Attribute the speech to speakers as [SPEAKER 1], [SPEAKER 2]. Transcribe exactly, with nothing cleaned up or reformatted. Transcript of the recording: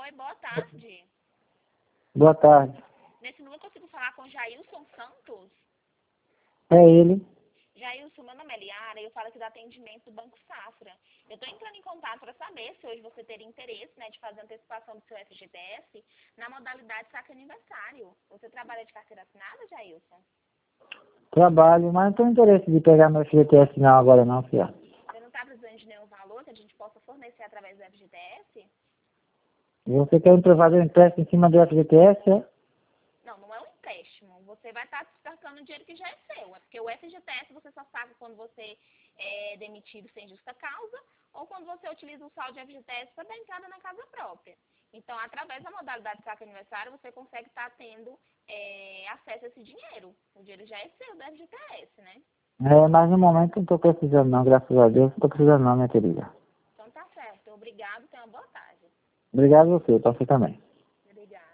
[SPEAKER 1] Oi, boa tarde.
[SPEAKER 2] Boa tarde.
[SPEAKER 1] Nesse número eu consigo falar com Jailson Santos?
[SPEAKER 2] É ele.
[SPEAKER 1] Jailson, meu nome é Liara e eu falo aqui do atendimento do Banco Safra. Eu estou entrando em contato para saber se hoje você teria interesse, né, de fazer antecipação do seu F G T S na modalidade saque aniversário. Você trabalha de carteira assinada, Jailson?
[SPEAKER 2] Trabalho, mas não tenho interesse de pegar meu F G T S não agora não, filha.
[SPEAKER 1] Você não está precisando de nenhum valor que a gente possa fornecer através do F G T S?
[SPEAKER 2] E você quer fazer um empréstimo em cima do F G T S, é?
[SPEAKER 1] Não, não é um empréstimo. Você vai estar descartando dinheiro que já é seu. É porque o F G T S você só saca quando você é demitido sem justa causa ou quando você utiliza o saldo de F G T S para dar entrada na casa própria. Então, através da modalidade saque aniversário, você consegue estar tendo é, acesso a esse dinheiro. O dinheiro já é seu do F G T S, né?
[SPEAKER 2] É, mas no momento não estou precisando não, graças a Deus, não estou precisando não, minha querida.
[SPEAKER 1] Então tá certo. Obrigado, tenha uma boa tarde.
[SPEAKER 2] Obrigado a você, para você também.